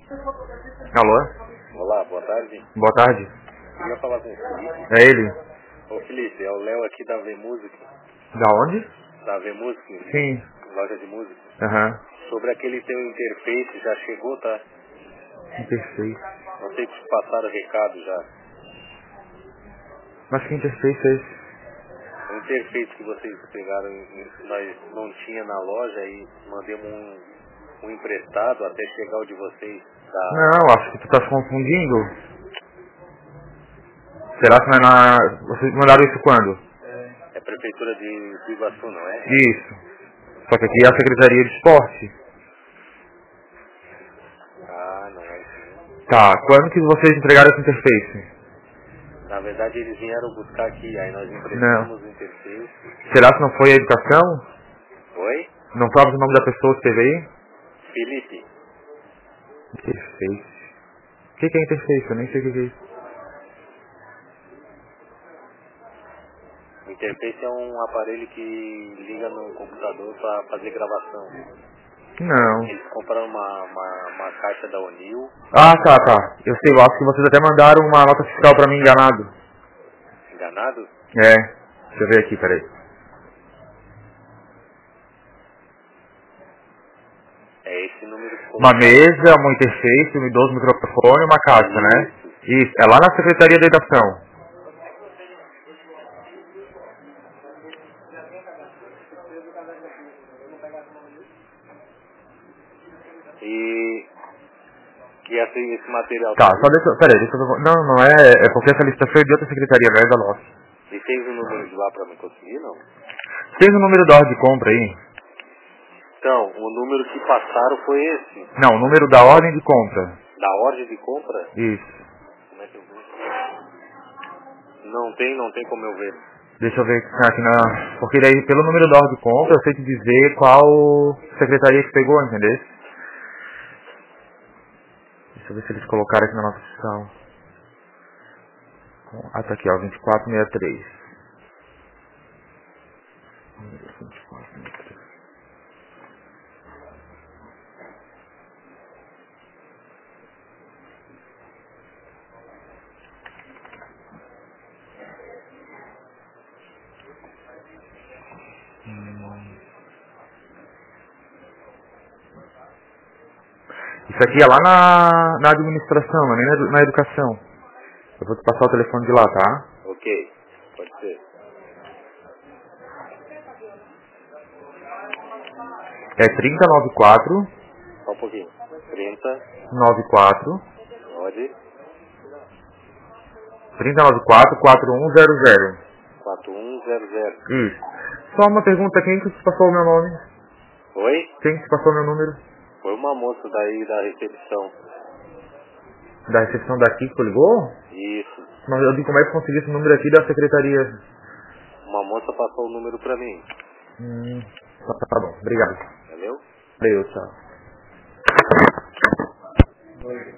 Alô? Olá, boa tarde. Boa tarde. Eu ia falar com o Felipe. É ele? Ô Felipe, é o Léo aqui da V Music. Da onde? Da V Music, Sim. loja de música. Aham. Sobre aquele teu interface, já chegou, tá? Interface. Não sei se passaram o recado já. Mas que interface é esse? O interface que vocês pegaram, nós não tinha na loja e mandemos um emprestado até chegar o de vocês. Não, acho que tu tá se confundindo. Será que não é na... Vocês mandaram isso quando? É Prefeitura de Iguaçu, não é? Isso. Só que aqui é a Secretaria de Esporte. Ah, não é isso mesmo. Tá, quando que vocês entregaram esse interface? Na verdade eles vieram buscar aqui, aí nós Não. emprestamos o interface. Será que não foi a educação? Oi? Não sabe o nome da pessoa que esteve aí? Felipe. Interface. O que é interface? Eu nem sei o que é isso. O interface é um aparelho que liga no computador para fazer gravação. Não. Eles compraram uma caixa da O'Neill. Ah, tá. Eu sei, eu acho que vocês até mandaram uma nota fiscal pra mim enganado. Enganado? É. Deixa eu ver aqui, peraí. É esse número que Uma colocaram. mesa, um interface, um idoso microfone e uma caixa, né? Isso. Isso. É lá na Secretaria da Educação. E esse material Tá, tá só aí? deixa eu... Não é... É porque essa lista foi de outra secretaria, não é da nossa. E fez o número de lá para me conseguir, não? Tem o número da ordem de compra aí? Então, o número que passaram foi esse. Não, o número da ordem de compra. Da ordem de compra? Isso. Como é que eu vejo? Não tem como eu ver. Deixa eu ver aqui na... Porque daí, pelo número da ordem de compra, eu sei te dizer qual secretaria que pegou, entendeu? Deixa eu ver se eles colocaram aqui na nota fiscal. Ah, tá aqui, ó, 2463. 2463. Isso aqui é lá na administração, não é nem na educação. Eu vou te passar o telefone de lá, tá? Ok, pode ser. É 3094 Só um pouquinho. 30, 94 pode, 3094 4100. 4100. Isso. Só uma pergunta, quem que te passou o meu nome? Oi? Quem que te passou o meu número? Foi uma moça daí da recepção. Da recepção daqui que tu ligou? Isso. Mas eu vi como é que consegui esse número aqui da secretaria. Uma moça passou o número pra mim. Tá bom, obrigado. Entendeu? Valeu, tchau.